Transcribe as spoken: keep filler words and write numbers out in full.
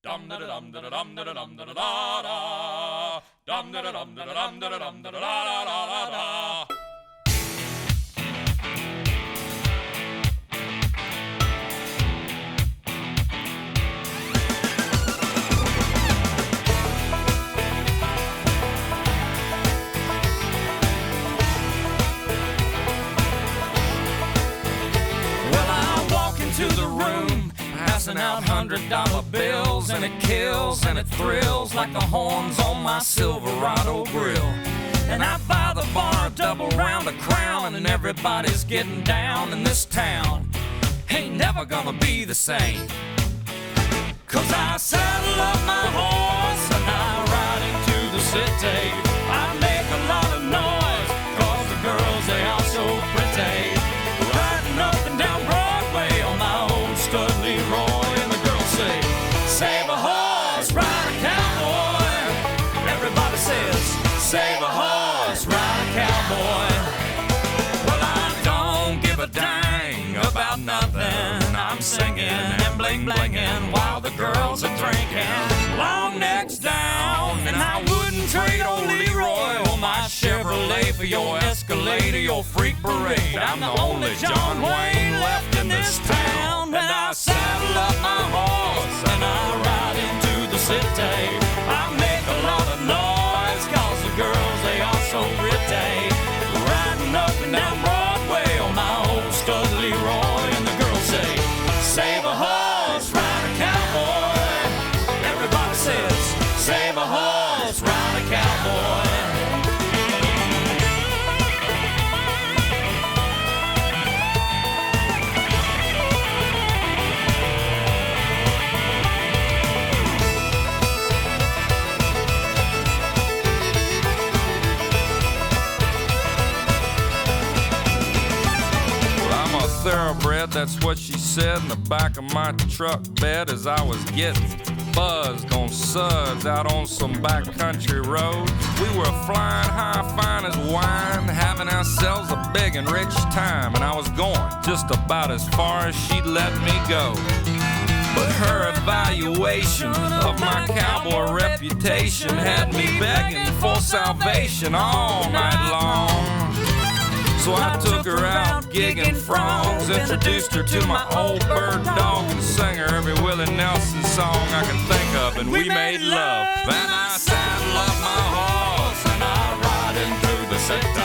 Dum da dum da dum da dum da da da. Dum da dum da dum da dum da da da da da. To the room, passing out hundred dollar bills, and it kills and it thrills like the horns on my Silverado grill. And I buy the bar a double round of Crown, and everybody's getting down in this town. Ain't never gonna be the same, 'cause I saddle up my horse and I ride into the city. I make a lot of noise 'cause the girls, they are so pretty. Riding up and down Broadway on my old stud Leroy, and the girls say, save a horse, ride a cowboy. Everybody says, save a horse, ride a cowboy. Well, I don't give a dang about nothing. I'm singing and bling blinging while the girls are drinking. Long necks down, and I wouldn't trade old Leroy or my Chevrolet for your Escalade or your freak parade. I'm the only John Wayne left in this town, and I saddle up my horse and I ride into the city. I make a lot of noise 'cause the girls, they are so pretty. Riding up and down Broadway on my old stud Leroy, and the girls say, save a horse, ride a cowboy. Everybody says, save a horse, ride a cowboy. Thoroughbred, that's what she said in the back of my truck bed as I was getting buzzed on suds out on some backcountry road. We were flying high, fine as wine, having ourselves a big and rich time, and I was going just about as far as she'd let me go. But her evaluation of my cowboy reputation had me begging for salvation all night long. So I took her out gigging frogs, introduced her to my old bird dog, and sang her every Willie Nelson song I can think of, and we made love. And I saddle up my horse and I ride in through the city.